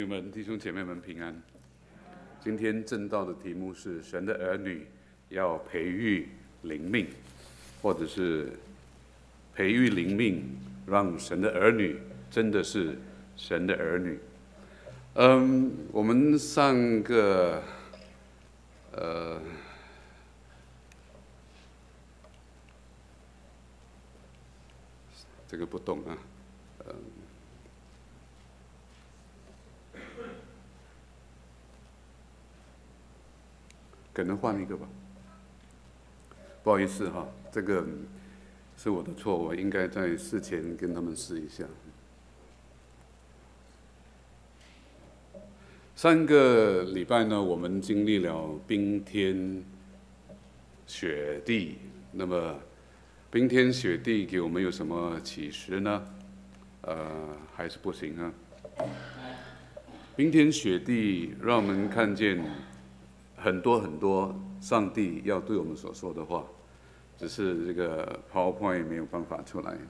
弟兄姐妹们平安。今天正道的题目是神的儿女要培育灵命，或者是培育灵命，让神的儿女真的是神的儿女。我们上个这个不动啊，可能换一个吧，不好意思哈，这个是我的错，我应该在事前跟他们试一下。上个礼拜呢，我们经历了冰天雪地，那么冰天雪地给我们有什么启示呢？还是不行啊。冰天雪地让我们看见很多上帝要对我们所说的话，只是这个 PowerPoint 没有办法出来。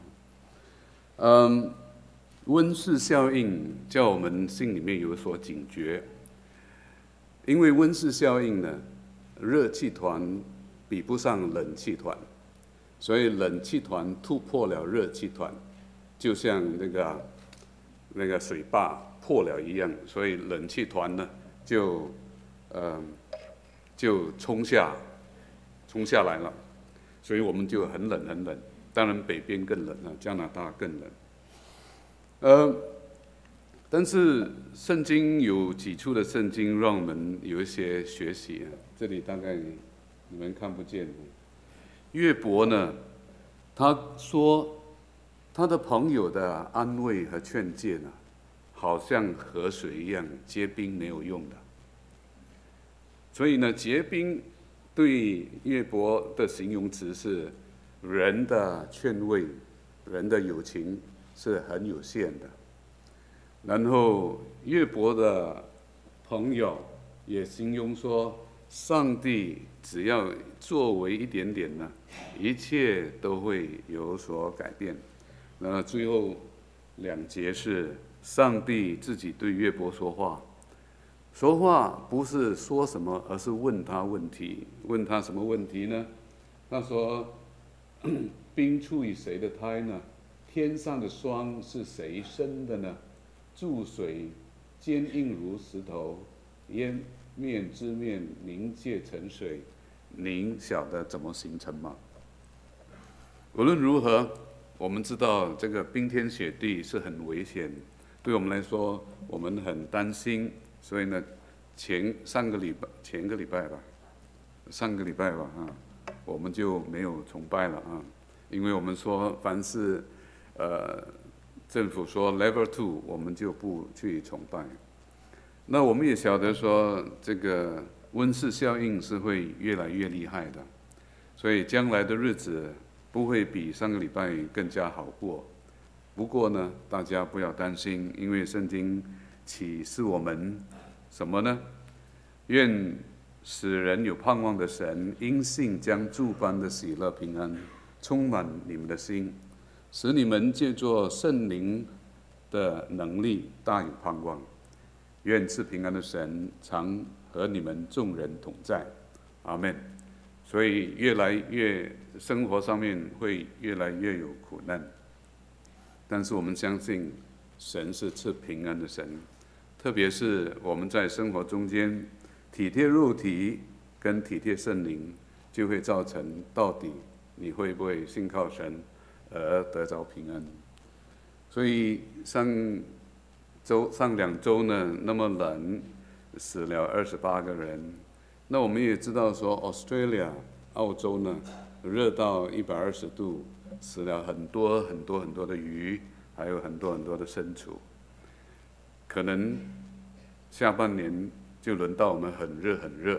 温室效应叫我们心里面有所警觉，因为温室效应呢，热气团比不上冷气团，所以冷气团突破了热气团，就像那个水坝破了一样，所以冷气团呢就冲下来了，所以我们就很冷。当然北边更冷了，加拿大更冷。但是圣经有几处的圣经让我们有一些学习啊，这里大概你们看不见。约伯呢，他说他的朋友的安慰和劝诫呢，好像河水一样结冰没有用的。所以呢，结冰对约伯的形容词是人的劝慰，人的友情是很有限的。然后约伯的朋友也形容说，上帝只要作为一点点呢，一切都会有所改变。那最后两节是上帝自己对约伯说话，说话不是说什么，而是问他问题。问他什么问题呢？他说：冰出于谁的胎呢？天上的霜是谁生的呢？注水坚硬如石头，烟面之面凝结成水，您晓得怎么形成吗？无论如何，我们知道这个冰天雪地是很危险，对我们来说，我们很担心。所以呢，上个礼拜吧我们就没有崇拜了啊，因为我们说凡是政府说 Level 2，我们就不去崇拜。那我们也晓得说，这个温室效应是会越来越厉害的，所以将来的日子不会比上个礼拜更加好过。不过呢，大家不要担心，因为圣经启示我们什么呢？愿使人有盼望的神，因信将诸般的喜乐平安充满你们的心，使你们借着圣灵的能力大有盼望。愿赐平安的神常和你们众人同在，阿们。所以越来越生活上面会越来越有苦难，但是我们相信神是赐平安的神，特别是我们在生活中间体贴肉体跟体贴圣灵，就会造成到底你会不会信靠神而得着平安。所以上2周呢，那么冷，死了28个人。那我们也知道说 Australia 澳洲呢，热到120度，死了很多的鱼，还有很多的牲畜。可能下半年就轮到我们很热，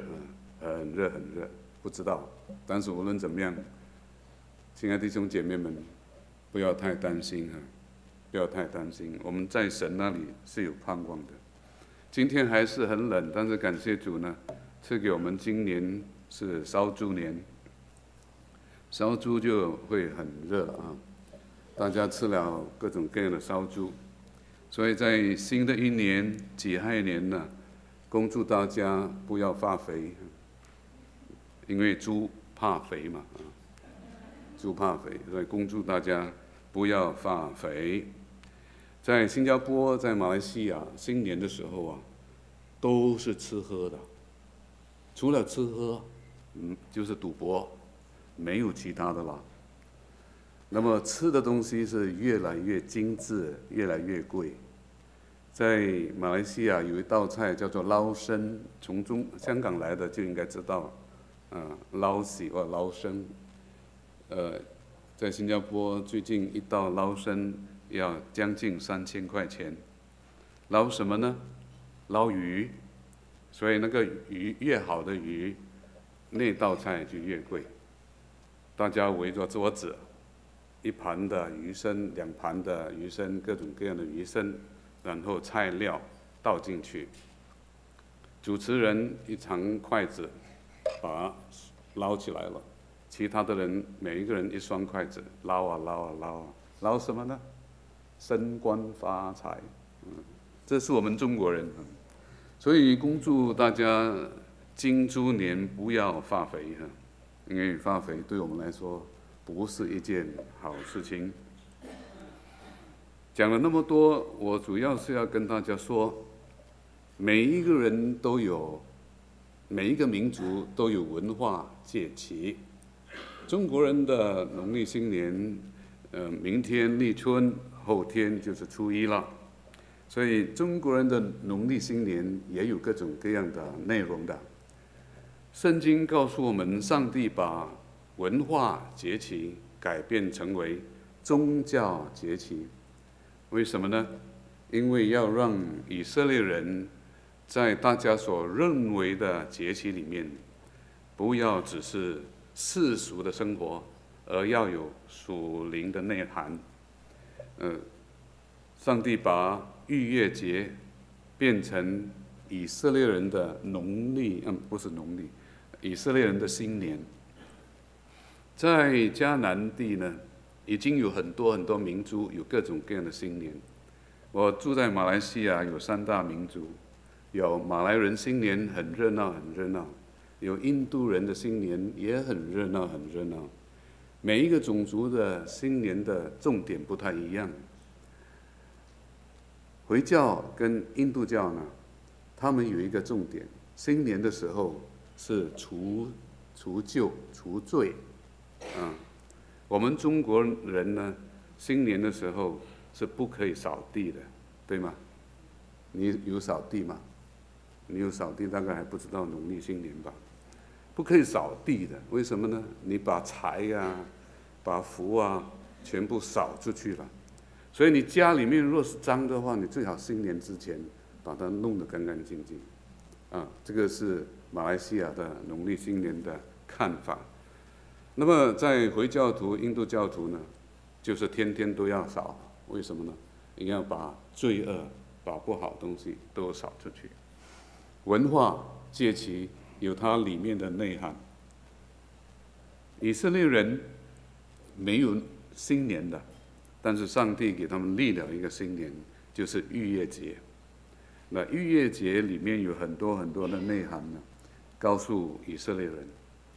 不知道。但是无论怎么样，亲爱的弟兄姐妹们，不要太担心啊，不要太担心，我们在神那里是有盼望的。今天还是很冷，但是感谢主呢，赐给我们今年是烧猪年，烧猪就会很热啊，大家吃了各种各样的烧猪。 所以在新的一年己亥年呢，恭祝大家不要发肥，因为猪怕肥嘛，猪怕肥，所以恭祝大家不要发肥。在新加坡、在马来西亚，新年的时候啊，都是吃喝的，除了吃喝，就是赌博，没有其他的了。那么吃的东西是越来越精致，越来越贵。在马来西亚有一道菜叫做捞生，从香港来的就应该知道，捞喜或捞生。在新加坡最近一道捞生要将近3000块钱。捞什么呢？捞鱼，所以那个鱼越好的鱼，那道菜就越贵。大家围着桌子，一盘的鱼生，2盘的鱼生，各种各样的鱼生，然后菜料倒进去。主持人一长筷子把它捞起来了，其他的人每一个人一双筷子捞啊捞啊捞啊，捞什么呢？升官发财，这是我们中国人。所以恭祝大家金猪年不要发肥，因为发肥对我们来说不是一件好事情。讲了那么多，我主要是要跟大家说，每一个人都有，每一个民族都有文化节气。中国人的农历新年，明天立春，后天就是初一了。所以中国人的农历新年也有各种各样的内容的。圣经告诉我们，上帝把文化节气改变成为宗教节气。为什么呢？因为要让以色列人在大家所认为的节气里面，不要只是世俗的生活，而要有属灵的内涵。上帝把逾越节变成以色列人的农历，不是农历，以色列人的新年。在迦南地呢，已经有很多很多民族有各种各样的新年。我住在马来西亚，有3大民族，有马来人新年很热闹很热闹，有印度人的新年也很热闹很热闹。每一个种族的新年的重点不太一样。回教跟印度教呢，他们有一个重点，新年的时候是除旧除罪，我们中国人呢，新年的时候是不可以扫地的，对吗？你有扫地吗？你有扫地，大概还不知道农历新年吧？不可以扫地的，为什么呢？你把财啊、把福啊，全部扫出去了。所以你家里面若是脏的话，你最好新年之前把它弄得干干净净。这个是马来西亚的农历新年的看法。那么在回教徒、印度教徒呢，就是天天都要扫，为什么呢？你要把罪恶、把不好东西都扫出去。文化节气有它里面的内涵。以色列人没有新年的，但是上帝给他们立了一个新年，就是逾越节。那逾越节里面有很多很多的内涵呢，告诉以色列人，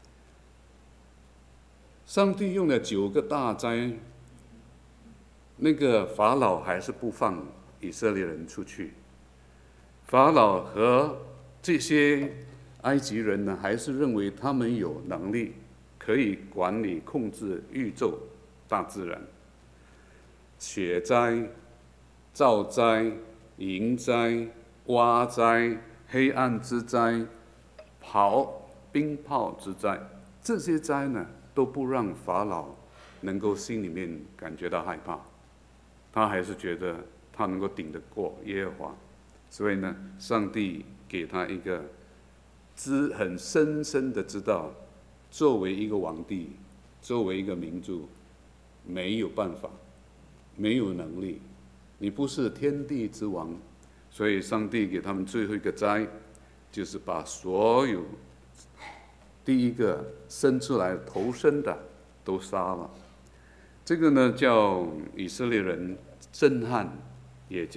上帝用了9个大灾，那个法老还是不放以色列人出去。法老和这些埃及人呢，还是认为他们有能力可以管理控制宇宙大自然。雪灾、燥灾、蝇灾、蛙灾、黑暗之灾、冰雹之灾，这些灾呢，都不让法老能够心里面感觉到害怕，他还是觉得他能够顶得过耶和华。所以呢，上帝给他一个很深深的知道，作为一个皇帝，作为一个民族，没有办法，没有能力，你不是天地之王。所以上帝给他们最后一个灾，就是把所有第一个生出来头生的都杀了。这个呢，叫以色列人震撼，也叫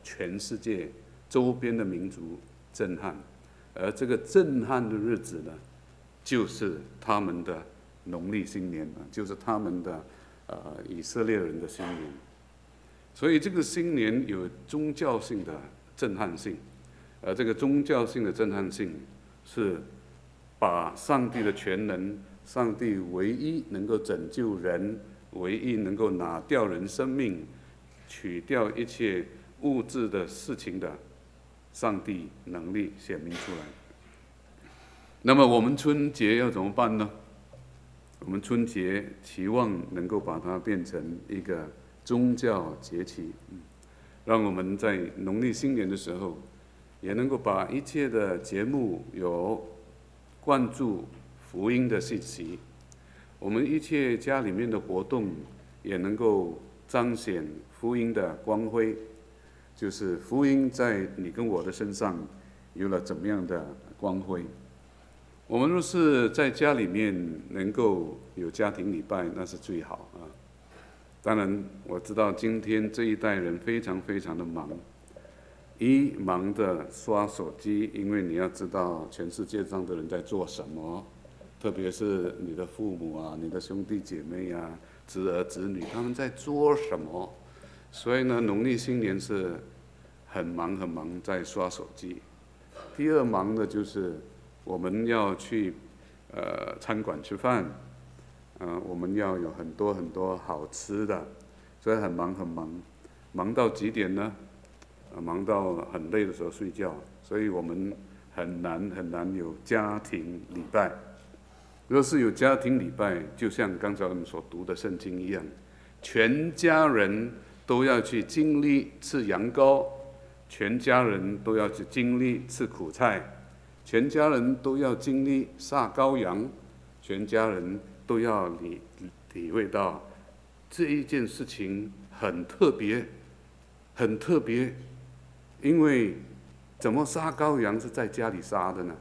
全世界周边的民族震撼，而这个震撼的日子呢，就是他们的农历新年，就是他们的以色列人的新年。所以这个新年有宗教性的震撼性，而这个宗教性的震撼性是把上帝的全能，上帝唯一能够拯救人，唯一能够拿掉人生命，取掉一切物质的事情的上帝能力显明出来。那么我们春节要怎么办呢？我们春节期望能够把它变成一个宗教节期，让我们在农历新年的时候，也能够把一切的节目有灌注福音的信息，我们一切家里面的活动也能够彰显福音的光辉，就是福音在你跟我的身上有了怎么样的光辉。我们若是在家里面能够有家庭礼拜，那是最好啊。当然我知道今天这一代人非常非常的忙，忙着刷手机，因为你要知道全世界上的人在做什么，特别是你的父母啊，你的兄弟姐妹啊，侄儿侄女，他们在做什么。所以呢，农历新年是很忙很忙，在刷手机。第二忙的就是我们要去餐馆吃饭，我们要有很多很多好吃的，所以很忙很忙，忙到几点呢？忙到很累的时候睡觉，所以我们很难有家庭礼拜。若是有家庭礼拜，就像刚才我们所读的圣经一样，全家人都要去经历吃羊羔，全家人都要去经历吃苦菜，全家人都要经历杀羔羊，全家人都要体会到这一件事情很特别，很特别。因为怎么杀羔羊是在家里杀的呢？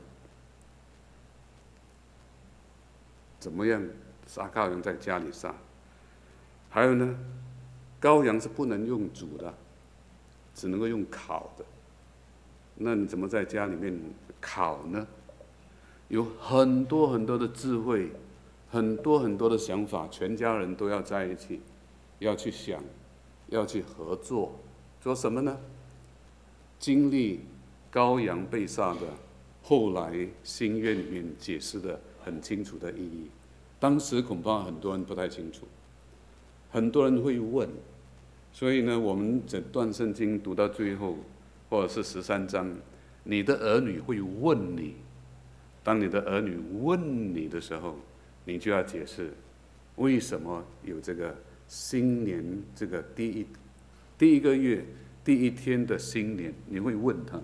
怎么样杀羔羊在家里杀？还有呢，羔羊是不能用煮的，只能够用烤的。那你怎么在家里面烤呢？有很多很多的智慧，很多很多的想法，全家人都要在一起，要去想，要去合作，做什么呢？经历羔羊被杀的，后来新约里面解释的很清楚的意义。当时恐怕很多人不太清楚，很多人会问，所以呢，我们整段圣经读到最后，或者是13章，你的儿女会问你，当你的儿女问你的时候，你就要解释为什么有这个新年这个第一个月第一天的新年，你会问他。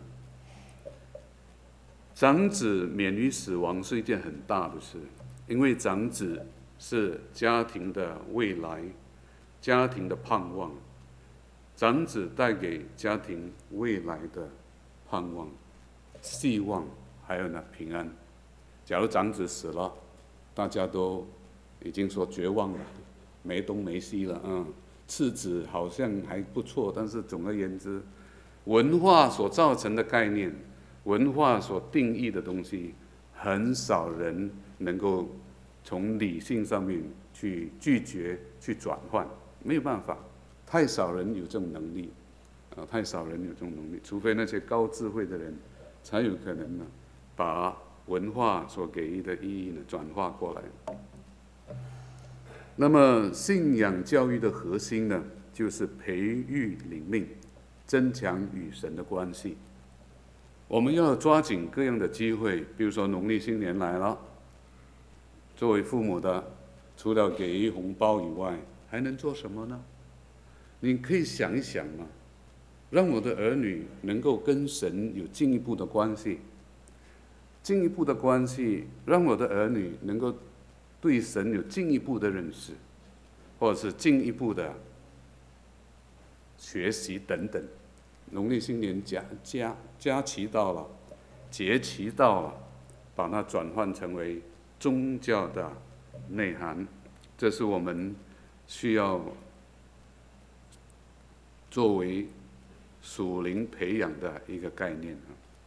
长子免于死亡是一件很大的事，因为长子是家庭的未来，家庭的盼望。长子带给家庭未来的盼望、希望，还有呢平安。假如长子死了，大家都已经说绝望了，没东没西了啊。次子好像还不错，但是总而言之，文化所造成的概念，文化所定义的东西，很少人能够从理性上面去拒绝、去转换，没有办法，太少人有这种能力，太少人有这种能力，除非那些高智慧的人，才有可能呢，把文化所给予的意义呢转化过来。那么信仰教育的核心呢，就是培育灵命，增强与神的关系。我们要抓紧各样的机会，比如说农历新年来了，作为父母的，除了给予红包以外，还能做什么呢？你可以想一想嘛，让我的儿女能够跟神有进一步的关系，进一步的关系，让我的儿女能够对神有进一步的认识，或者是进一步的学习等等。农历新年假期到了，节期到了，把它转换成为宗教的内涵，这是我们需要作为属灵培养的一个概念。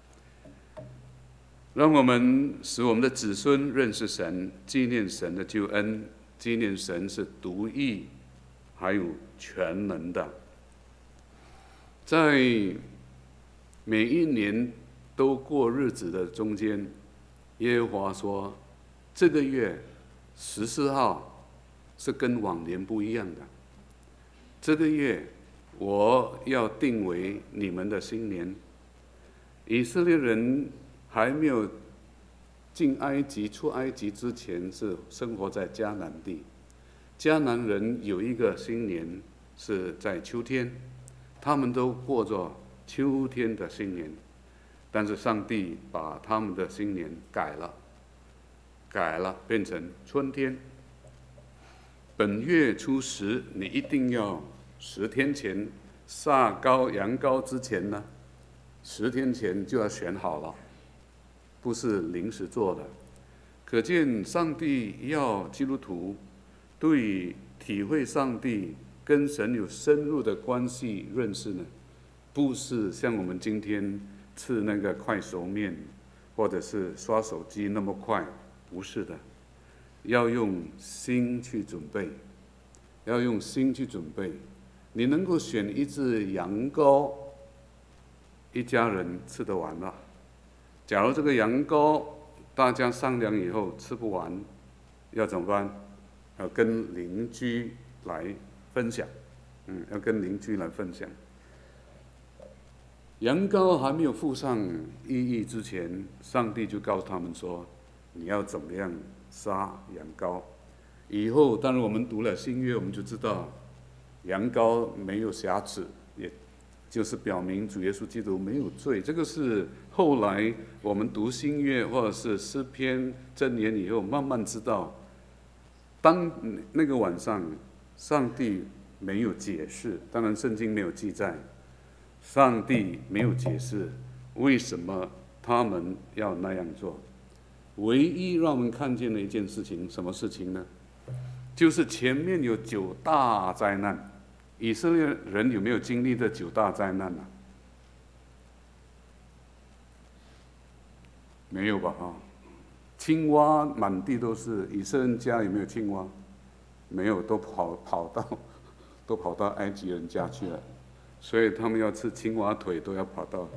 让我们使我们的子孙认识神，纪念神的救恩，纪念神是独一还有全能的。在每一年都过日子的中间，耶和华说，这个月14号是跟往年不一样的。这个月我要定为你们的新年。以色列人还没有进埃及、出埃及之前，是生活在迦南地。迦南人有一个新年是在秋天，他们都过着秋天的新年。但是上帝把他们的新年改了，变成春天。本月初10，你一定要10天前杀羊羔之前呢，10天前就要选好了，不是临时做的。可见上帝要基督徒对体会上帝跟神有深入的关系认识呢，不是像我们今天吃那个快熟面或者是刷手机那么快，不是的，要用心去准备，你能够选一只羊羔，一家人吃得完了。假如这个羊羔大家商量以后吃不完，要怎么办？要跟邻居来分享。羊羔还没有附上意义之前，上帝就告诉他们说，你要怎么样杀羊羔。以后当然我们读了新约，我们就知道羊羔没有瑕疵，也就是表明主耶稣基督没有罪。这个是后来我们读新约或者是诗篇箴言以后慢慢知道，当那个晚上上帝没有解释，当然圣经没有记载，上帝没有解释为什么他们要那样做。唯一让我们看见的一件事情，什么事情呢？就是前面有9大灾难。以色列人有没有经历这9大灾难呢？没有吧？青蛙满地都是。以色列人家有没有青蛙？没有，都跑到埃及人家去了。所以他们要吃青蛙腿，都要跑到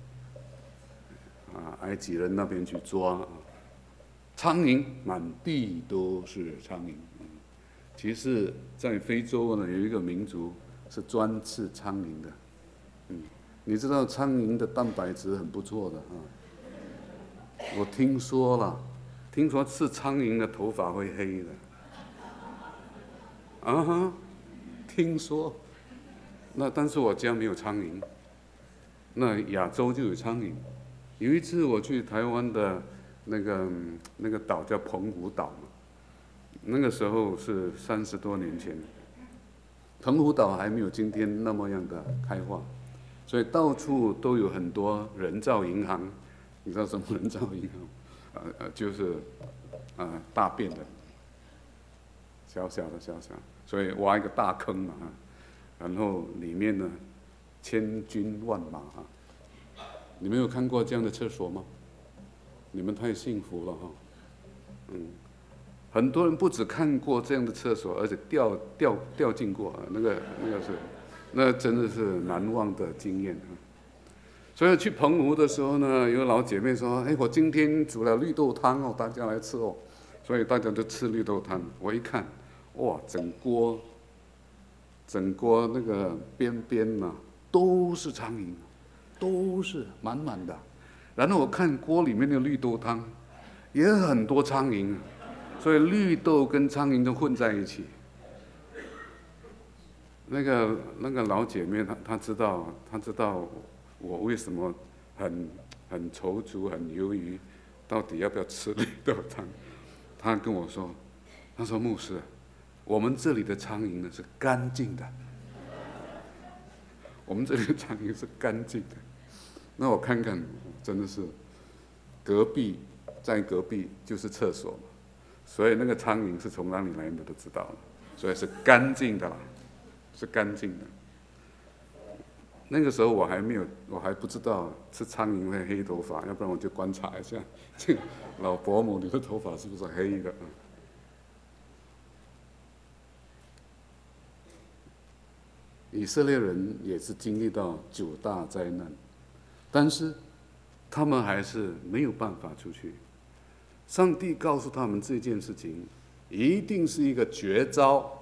埃及人那边去抓。苍蝇满地都是苍蝇。其实，在非洲呢，有一个民族是专吃苍蝇的。你知道苍蝇的蛋白质很不错的。我听说吃苍蝇的头发会黑的。听说。但是我家没有苍蝇。那亚洲就有苍蝇。有一次我去台湾的那个岛叫澎湖岛嘛。那个时候是30多年前，澎湖岛还没有今天那么样的开化，所以到处都有很多人造银行。你知道什么人造银行？就是大便的，小小的，所以挖一个大坑嘛，然后里面呢千军万马。你们有看过这样的厕所吗？你们太幸福了哈。很多人不只看过这样的厕所，而且掉进过，那真的是难忘的经验。所以去澎湖的时候呢，有老姐妹说：“我今天煮了绿豆汤哦，大家来吃哦。”所以大家都吃绿豆汤。我一看，哇，整锅那个边都是苍蝇，都是满满的。然后我看锅里面的绿豆汤，也很多苍蝇。所以绿豆跟苍蝇都混在一起。那个老姐妹她知道我为什么很踌躇很犹豫，到底要不要吃绿豆汤。她跟我说，她说牧师，我们这里的苍蝇呢是干净的。我们这里的苍蝇是干净的。那我看看，真的是在隔壁就是厕所嘛。所以那个苍蝇是从哪里来的都知道了，所以是干净的啦，是干净的。 那个时候我还不知道吃苍蝇会黑头发，要不然我就观察一下，这个老伯母你的头发是不是黑的？以色列人也是经历到9大灾难，但是他们还是没有办法出去。上帝告诉他们这件事情一定是一个绝招，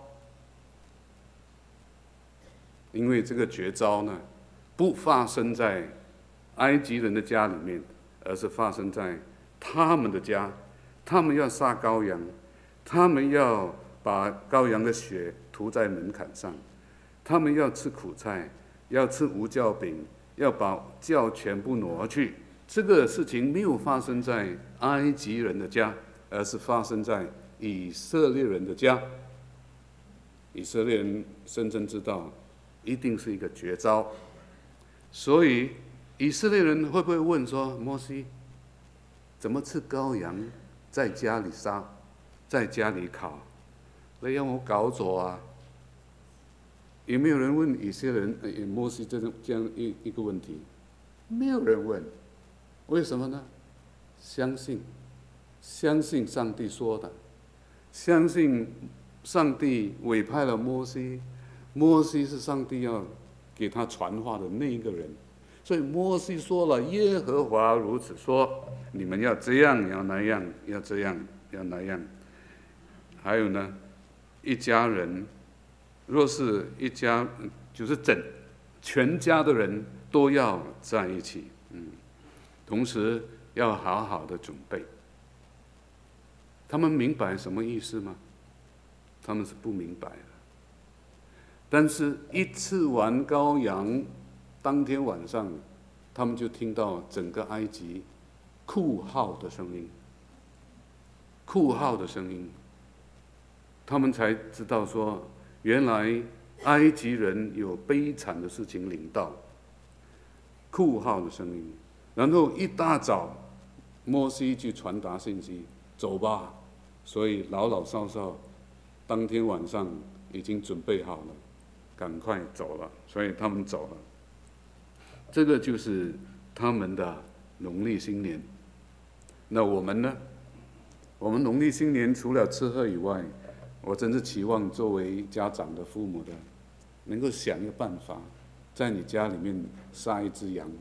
因为这个绝招呢，不发生在埃及人的家里面，而是发生在他们的家。他们要杀羔羊，他们要把羔羊的血涂在门槛上，他们要吃苦菜，要吃无酵饼，要把酵全部挪去。这个事情没有发生在埃及人的家，而是发生在以色列人的家。以色列人深深知道，一定是一个绝招。所以以色列人会不会问说：摩西，怎么吃羔羊，在家里杀，在家里烤？那让我搞走啊？有没有人问以色列人、摩西这样一个问题？没有人问。为什么呢？相信上帝说的，相信上帝委派了摩西，摩西是上帝要给他传话的那一个人，所以摩西说了，耶和华如此说，你们要这样，要那样，要这样，要那样。还有呢，一家人，若是一家，就是全家的人都要在一起，同时要好好的准备。他们明白什么意思吗？他们是不明白的。但是，一吃完羔羊，当天晚上，他们就听到整个埃及哭号的声音，哭号的声音，他们才知道说，原来埃及人有悲惨的事情临到，哭号的声音。然后一大早，摩西去传达信息，走吧。所以老老少少，当天晚上已经准备好了，赶快走了。所以他们走了。这个就是他们的农历新年。那我们呢？我们农历新年除了吃喝以外，我真是期望作为家长的、父母的，能够想一个办法，在你家里面杀一只羊。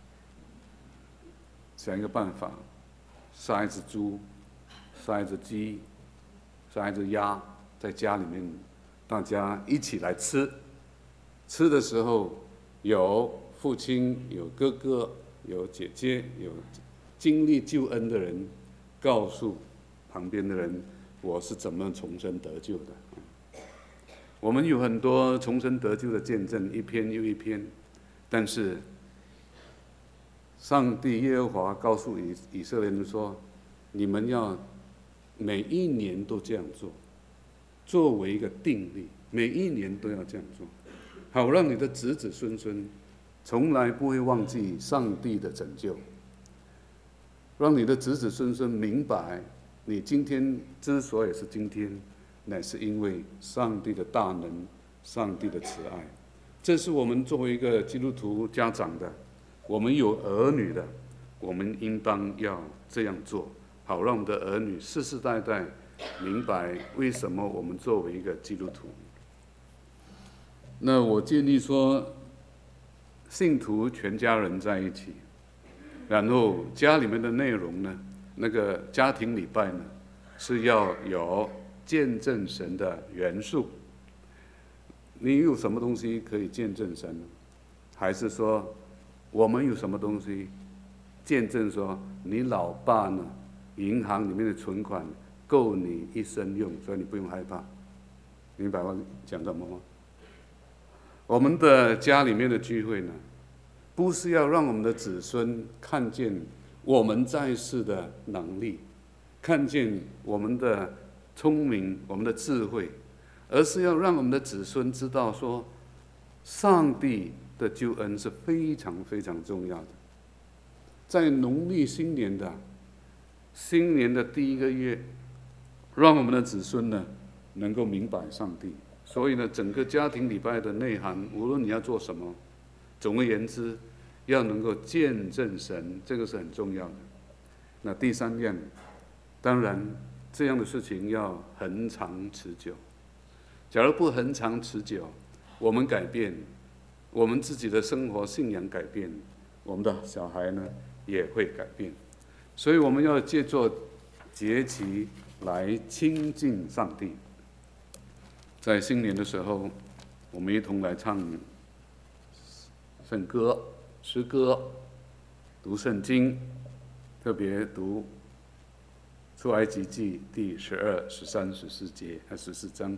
想一个办法，杀一只猪，杀一只鸡，杀一只鸭，在家里面大家一起来吃。吃的时候有父亲，有哥哥，有姐姐，有经历救恩的人，告诉旁边的人，我是怎么重生得救的。我们有很多重生得救的见证，一篇又一篇，但是上帝耶和华告诉以色列人说：“你们要每一年都这样做，作为一个定律，每一年都要这样做，好让你的子子孙孙从来不会忘记上帝的拯救，让你的子子孙孙明白，你今天之所以是今天，乃是因为上帝的大能，上帝的慈爱。这是我们作为一个基督徒家长的。”我们有儿女的，我们应当要这样做，好让我们的儿女世世代代明白为什么我们作为一个基督徒。那我建议说，信徒全家人在一起，然后家里面的内容呢，那个家庭礼拜呢，是要有见证神的元素。你有什么东西可以见证神？还是说，我们有什么东西见证说，你老爸呢，银行里面的存款够你一生用，所以你不用害怕。明白我讲什么吗？我们的家里面的聚会呢，不是要让我们的子孙看见我们在世的能力，看见我们的聪明、我们的智慧，而是要让我们的子孙知道说，上帝的救恩是非常非常重要的。在农历新年的第一个月，让我们的子孙呢能够明白上帝。所以呢，整个家庭礼拜的内涵，无论你要做什么， 总而言之，要能够见证神，这个是很重要的。那第三样，当然这样的事情要恒长持久。假如不恒长持久，我们改变，我们自己的生活信仰改变，我们的小孩呢也会改变。所以我们要借助节期来亲近上帝。在新年的时候，我们一同来唱圣歌、诗歌，读圣经，特别读出埃及记第12、13、14节14章。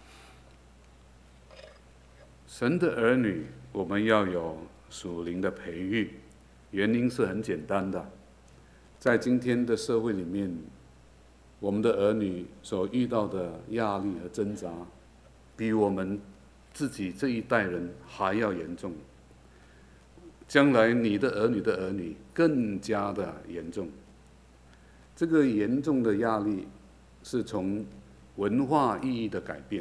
神的儿女，我们要有属灵的培育，原因是很简单的，在今天的社会里面，我们的儿女所遇到的压力和挣扎，比我们自己这一代人还要严重。将来你的儿女的儿女更加的严重。这个严重的压力是从文化意义的改变，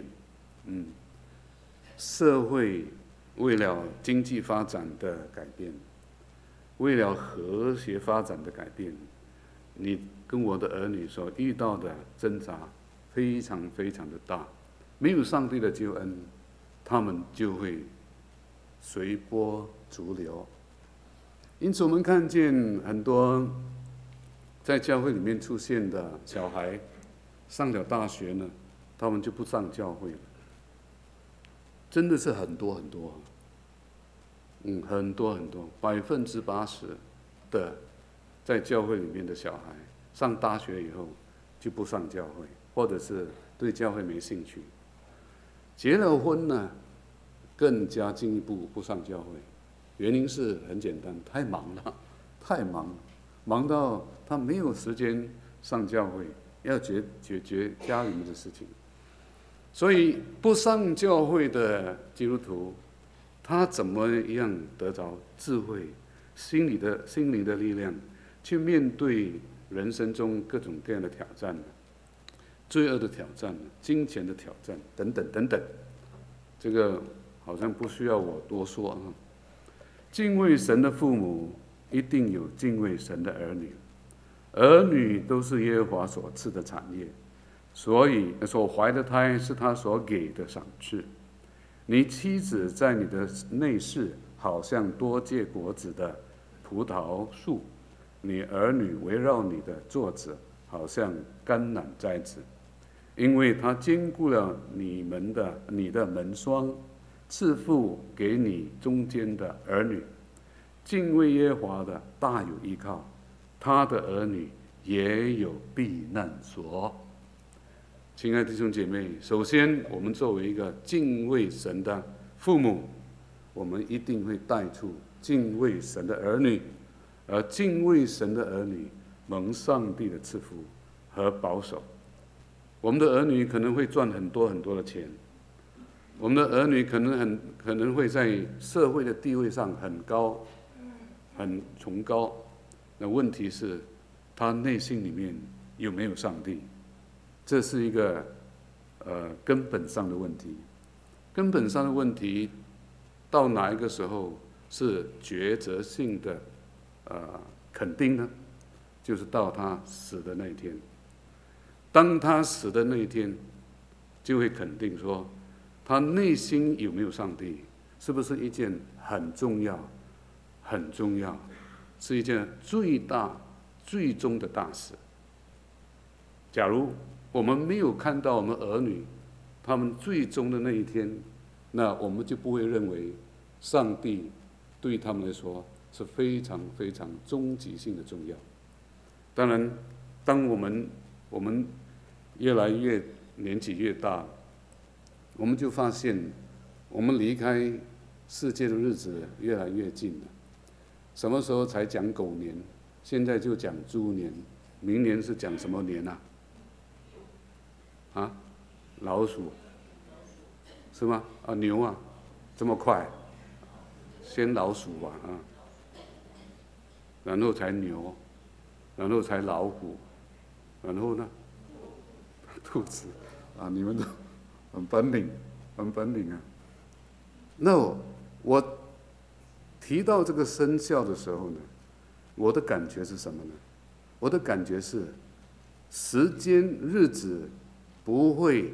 社会为了经济发展的改变，为了和谐发展的改变，你跟我的儿女所遇到的挣扎非常非常的大。没有上帝的救恩，他们就会随波逐流。因此我们看见很多在教会里面出现的小孩，上了大学呢，他们就不上教会了。真的是很多很多，很多很多，80%的在教会里面的小孩上大学以后就不上教会，或者是对教会没兴趣。结了婚呢，更加进一步不上教会，原因是很简单，太忙了，忙到他没有时间上教会，要解决家里面的事情。所以不上教会的基督徒，他怎么样得着智慧、心灵的力量，去面对人生中各种各样的挑战呢？罪恶的挑战、金钱的挑战等等等等，这个好像不需要我多说啊。敬畏神的父母一定有敬畏神的儿女，儿女都是耶和华所赐的产业，所以所怀的胎是他所给的赏赐。你妻子在你的内室，好像多结果子的葡萄树；你儿女围绕你的座子，好像橄榄栽子。因为他兼顾了你的门窗，赐福给你中间的儿女。敬畏耶和华的大有依靠，他的儿女也有避难所。亲爱的弟兄姐妹，首先我们作为一个敬畏神的父母，我们一定会带出敬畏神的儿女，而敬畏神的儿女蒙上帝的赐福和保守。我们的儿女可能会赚很多很多的钱，我们的儿女可能会在社会的地位上很高、很崇高。那问题是，他内心里面有没有上帝？这是一个根本上的问题。根本上的问题到哪一个时候是抉择性的肯定呢？就是到他死的那一天。当他死的那一天，就会肯定说，他内心有没有上帝，是不是一件很重要、很重要，是一件最大、最终的大事。假如我们没有看到我们儿女他们最终的那一天，那我们就不会认为上帝对他们来说是非常非常终极性的重要。当然，当我们越来越年纪越大，我们就发现我们离开世界的日子越来越近了。什么时候才讲狗年？现在就讲猪年，明年是讲什么年啊？老鼠是吗？牛啊，这么快？先老鼠吧然后才牛，然后才老虎，然后呢？兔子你们都很本领啊。那我提到这个生肖的时候呢，我的感觉是什么呢？我的感觉是，时间日子不会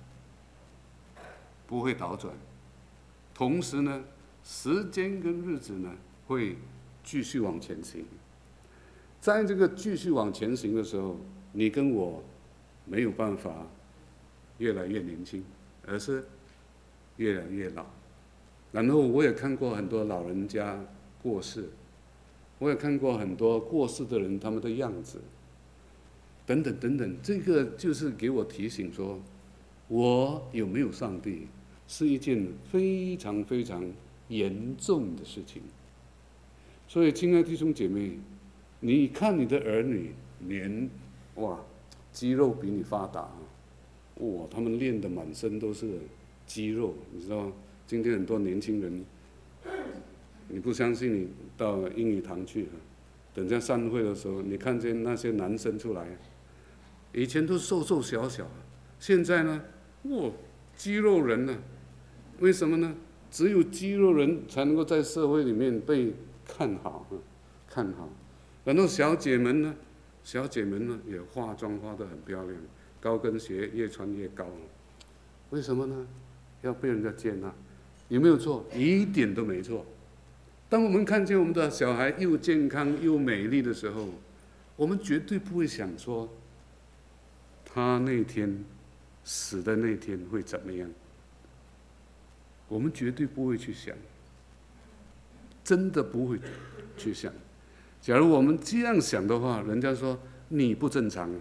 倒转，同时呢，时间跟日子呢会继续往前行。在这个继续往前行的时候，你跟我没有办法越来越年轻，而是越来越老。然后我也看过很多老人家过世，我也看过很多过世的人他们的样子，等等等等。这个就是给我提醒说，我有没有上帝是一件非常非常严重的事情。所以，亲爱的弟兄姐妹，你看你的儿女肌肉比你发达，他们练得满身都是肌肉，你知道吗？今天很多年轻人，你不相信，你到英语堂去，等下散会的时候，你看见那些男生出来，以前都瘦瘦小小，现在呢，肌肉人呢？为什么呢？只有肌肉人才能够在社会里面被看好。然后小姐们呢也化妆化得很漂亮，高跟鞋越穿越高，为什么呢？要被人家接纳。有没有错？一点都没错。当我们看见我们的小孩又健康又美丽的时候，我们绝对不会想说，他那天死的那天会怎么样。我们绝对不会去想，真的不会去想。假如我们这样想的话，人家说你不正常，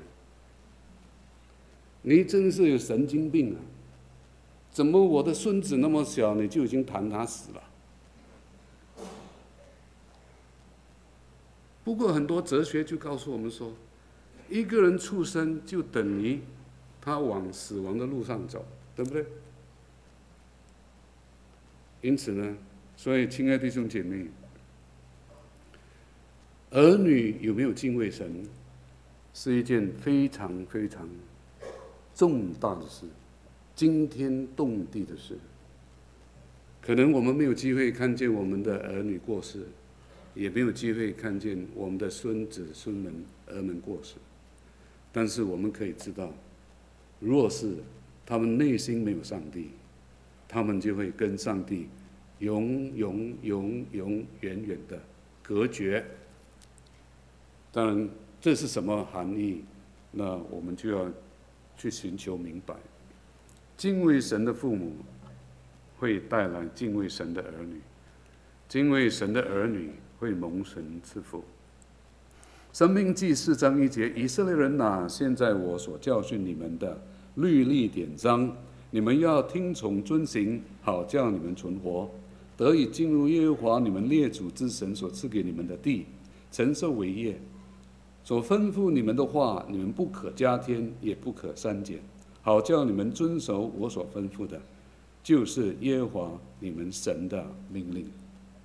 你真是有神经病啊！怎么我的孙子那么小，你就已经谈他死了？不过很多哲学就告诉我们说，一个人出生就等于他往死亡的路上走，对不对？因此呢，所以亲爱的弟兄姐妹，儿女有没有敬畏神，是一件非常非常重大的事，惊天动地的事。可能我们没有机会看见我们的儿女过世，也没有机会看见我们的孙子孙们儿们过世，但是我们可以知道，若是他们内心没有上帝，他们就会跟上帝永远的隔绝。当然，这是什么含义？那我们就要去寻求明白。敬畏神的父母会带来敬畏神的儿女，敬畏神的儿女会蒙神赐福。申命记4章1节，以色列人哪，现在我所教训你们的律例典章，你们要听从遵行，好叫你们存活，得以进入耶和华你们列祖之神所赐给你们的地，承受为业。所吩咐你们的话，你们不可加添，也不可删减，好叫你们遵守我所吩咐的，就是耶和华你们神的命令。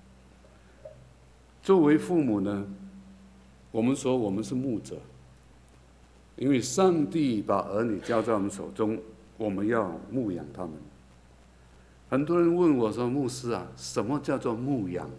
作为父母呢，我们说我们是牧者，因为上帝把儿女交在我们手中，我们要牧养他们。很多人问我说：“牧师啊，什么叫做牧养？”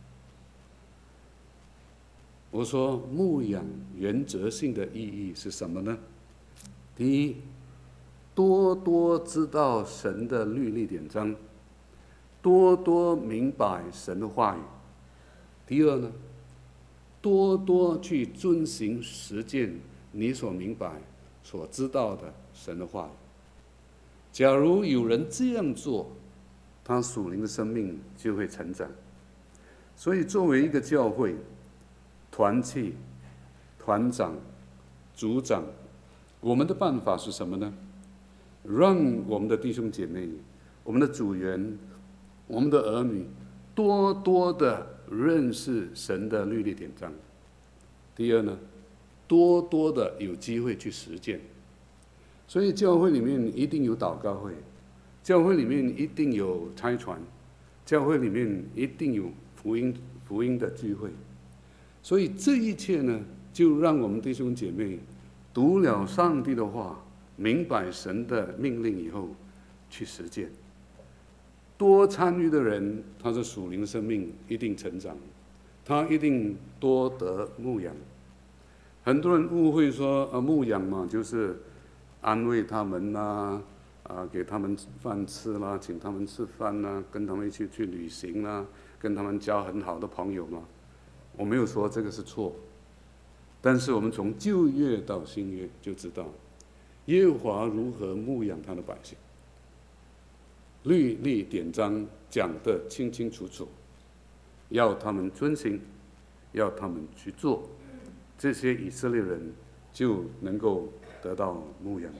我说，牧养原则性的意义是什么呢？第一，多多知道神的律例典章，多多明白神的话语。第二呢，多多去遵行实践你所明白、所知道的神的话语。假如有人这样做，他属灵的生命就会成长。所以，作为一个教会，团契、团长、组长，我们的办法是什么呢？让我们的弟兄姐妹、我们的组员、我们的儿女，多多的认识神的律例典章。第二呢，多多的有机会去实践。所以教会里面一定有祷告会，教会里面一定有差传，教会里面一定有福音的聚会。所以这一切呢，就让我们弟兄姐妹读了上帝的话，明白神的命令以后，去实践。 多参与的人，他的属灵生命一定成长，他一定多得牧养。很多人误会说，牧养嘛，就是安慰他们啦，给他们饭吃啦，请他们吃饭啦，跟他们一起去旅行啦，跟他们交很好的朋友嘛。我没有说这个是错，但是我们从旧约到新约就知道，耶和华如何牧养他的百姓，律例典章讲得清清楚楚，要他们遵行，要他们去做，这些以色列人就能够得到牧养。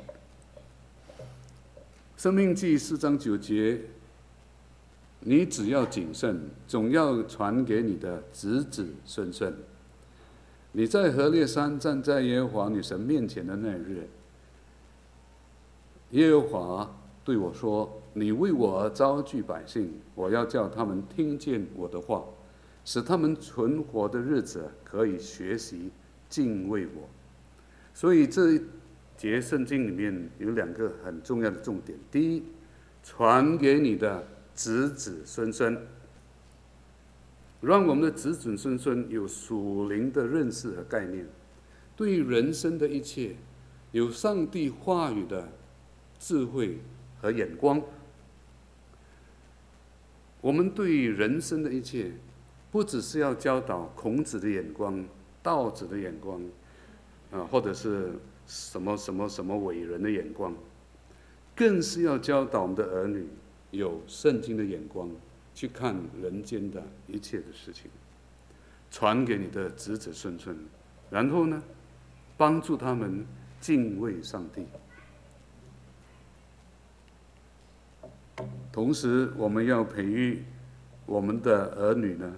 申命记4章9节，你只要谨慎，总要传给你的子子孙孙。你在何烈山站在耶和华你神面前的那日，耶和华对我说：你为我招聚百姓，我要叫他们听见我的话，使他们存活的日子可以学习敬畏我。所以这一节圣经里面有2个很重要的重点：第一，传给你的子子孙孙，让我们的子子孙孙有属灵的认识和概念，对人生的一切有上帝话语的智慧和眼光。我们对人生的一切，不只是要教导孔子的眼光、道子的眼光，或者是什么什么什么伟人的眼光，更是要教导我们的儿女有圣经的眼光，去看人间的一切的事情，传给你的子子孙孙，然后呢，帮助他们敬畏上帝。同时，我们要培育我们的儿女呢，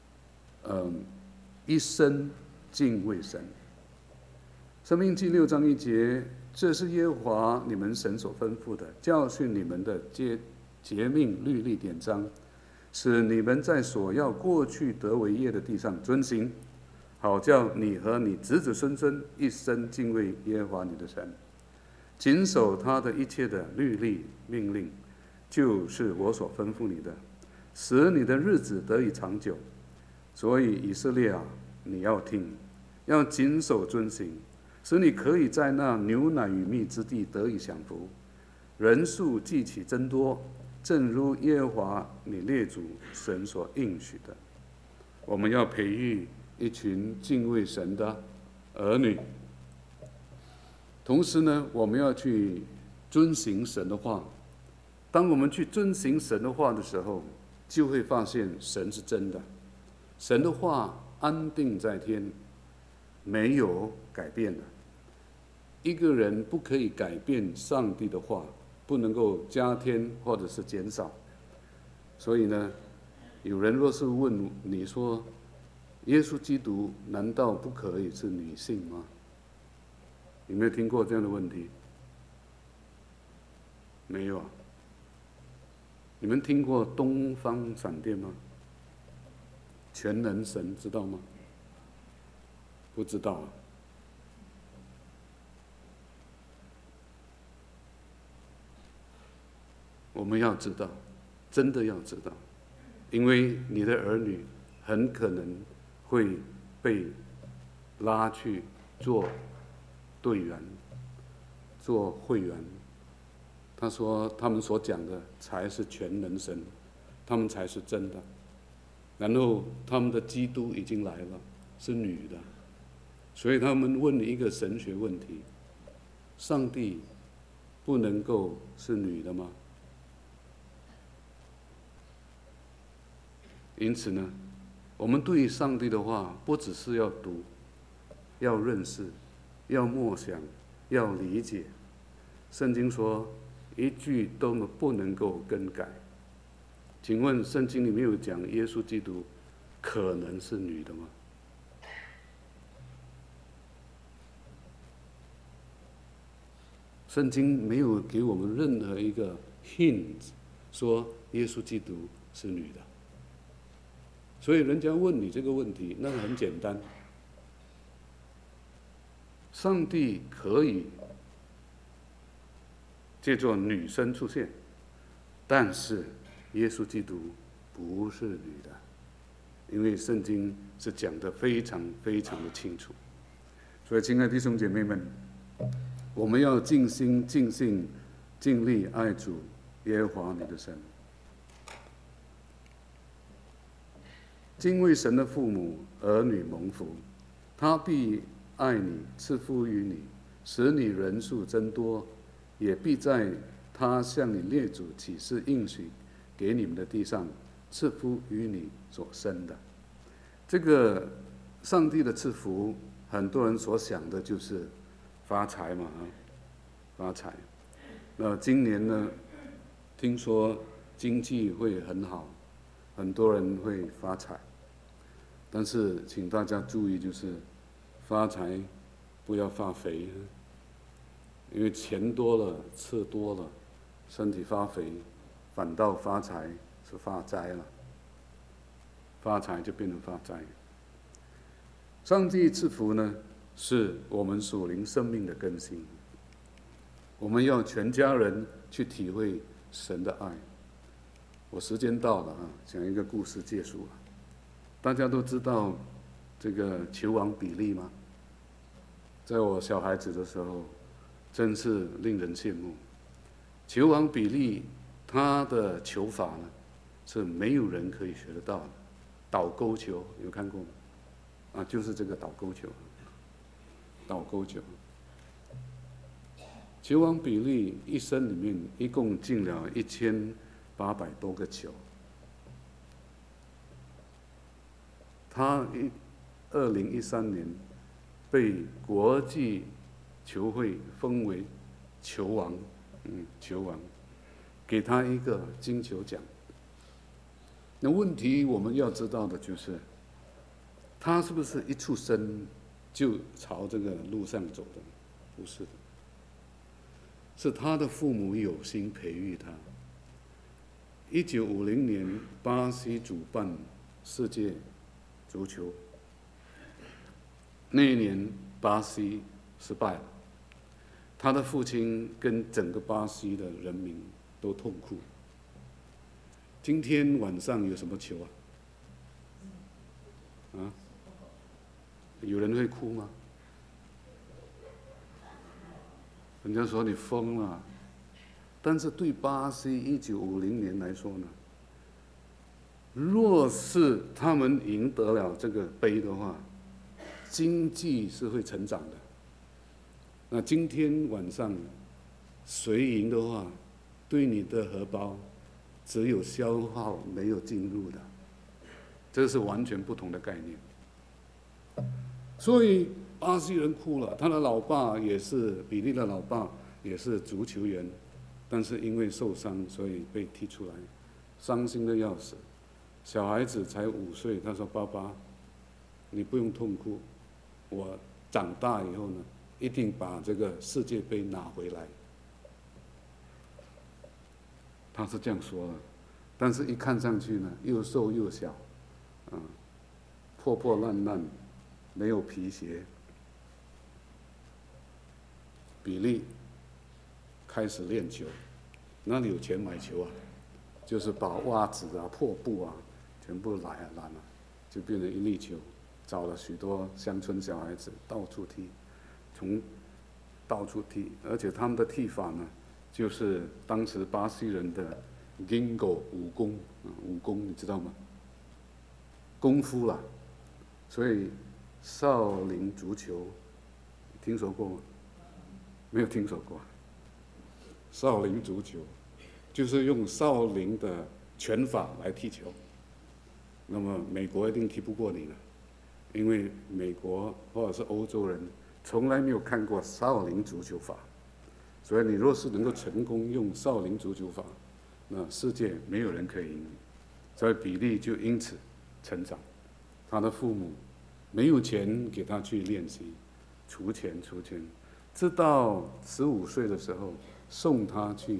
一生敬畏神。申命记6章1节，这是耶和华你们神所吩咐的，教训你们的诫命律例典章，使你们在所要过去得为业的地上遵行，好叫你和你子子孙孙一生敬畏耶和华你的神，谨守他的一切的律例命令，就是我所吩咐你的，使你的日子得以长久。所以以色列啊，你要听，要谨守遵行，使你可以在那牛奶与蜜之地得以享福，人数既起增多，正如耶和华你列祖神所应许的。我们要培育一群敬畏神的儿女，同时呢，我们要去遵行神的话。当我们去遵行神的话的时候，就会发现神是真的，神的话安定在天，没有改变的。一个人不可以改变上帝的话，不能够加添或者是减少。所以呢，有人若是问你说，耶稣基督难道不可以是女性吗？有没有听过这样的问题？没有啊。你们听过东方闪电吗？全能神知道吗？不知道啊。我们要知道，真的要知道，因为你的儿女很可能会被拉去做队员、做会员。他说他们所讲的才是全能神，他们才是真的。然后他们的基督已经来了，是女的，所以他们问你一个神学问题：上帝不能够是女的吗？因此呢，我们对上帝的话不只是要读，要认识，要默想，要理解。圣经说一句都不能够更改。请问圣经里面有讲耶稣基督可能是女的吗？圣经没有给我们任何一个 hint 说耶稣基督是女的。所以人家问你这个问题，那很简单，上帝可以借助女生出现，但是耶稣基督不是女的，因为圣经是讲得非常非常的清楚。所以，亲爱的弟兄姐妹们，我们要尽心、尽性、尽力爱主耶和华你的神。敬畏神的父母儿女蒙福，他必爱你，赐福于你，使你人数增多，也必在他向你列祖起誓应许给你们的地上赐福于你所生的。这个上帝的赐福，很多人所想的就是发财嘛，发财。那今年呢，听说经济会很好，很多人会发财。但是请大家注意，就是发财不要发肥，因为钱多了，吃多了，身体发肥，反倒发财是发灾了，发财就变成发灾。上帝赐福呢，是我们属灵生命的更新。我们要全家人去体会神的爱。我时间到了啊，讲一个故事结束了。大家都知道这个球王比利吗？在我小孩子的时候，真是令人羡慕。球王比利他的球法呢，是没有人可以学得到的。倒钩球有看过吗？啊，就是这个倒钩球。倒钩球。球王比利一生里面一共进了1800多个球。他2013年被国际球会封为球王，球王，给他一个金球奖。那问题我们要知道的就是，他是不是一出生就朝这个路上走的？不是的，是他的父母有心培育他。1950年，巴西主办世界足球，那一年巴西失败了，他的父亲跟整个巴西的人民都痛哭。今天晚上有什么球啊？有人会哭吗？人家说你疯了，但是对巴西1950年来说呢，若是他们赢得了这个杯的话，经济是会成长的。那今天晚上谁赢的话，对你的荷包只有消耗没有进入的，这是完全不同的概念。所以巴西人哭了，他的老爸也是比利的老爸，也是足球员，但是因为受伤，所以被踢出来，伤心的要死。小孩子才5岁，他说：“爸爸，你不用痛哭，我长大以后呢，一定把这个世界杯拿回来。”他是这样说的，但是一看上去呢，又瘦又小，破破烂烂，没有皮鞋。比利开始练球，哪里有钱买球啊？就是把袜子啊、破布啊全部揽了，就变成一粒球。找了许多乡村小孩子到处踢，到处踢，而且他们的踢法呢，就是当时巴西人的 Gingo 武功，武功你知道吗？功夫啦，所以少林足球，听说过吗？没有听说过。少林足球就是用少林的拳法来踢球，那么美国一定踢不过你了，因为美国或者是欧洲人从来没有看过少林足球法，所以你若是能够成功用少林足球法，那世界没有人可以赢你。所以比利就因此成长，他的父母没有钱给他去练习，出钱，直到15岁的时候送他去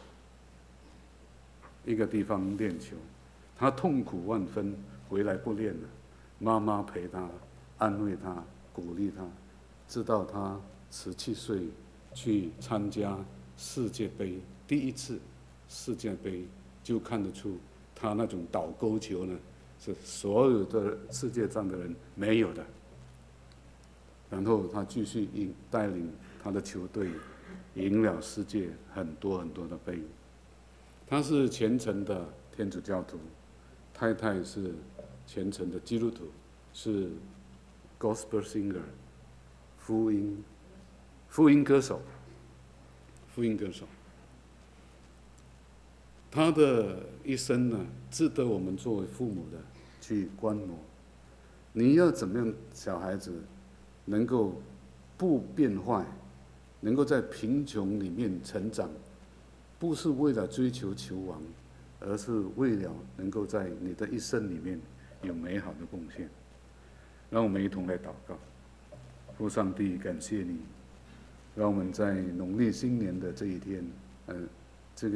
一个地方练球，他痛苦万分，回来不练了。妈妈陪他，安慰他，鼓励他，直到他17岁去参加世界杯，第一次世界杯就看得出他那种倒钩球呢，是所有的世界上的人没有的。然后他继续带领他的球队赢了世界很多很多的杯。他是虔诚的天主教徒，太太是虔诚的基督徒，是 gospel singer 福音歌手。他的一生呢，值得我们作为父母的去观摩。你要怎么样，小孩子能够不变坏，能够在贫穷里面成长，不是为了追求球王，而是为了能够在你的一生里面有美好的贡献。让我们一同来祷告。父上帝，感谢你，让我们在农历新年的这一天，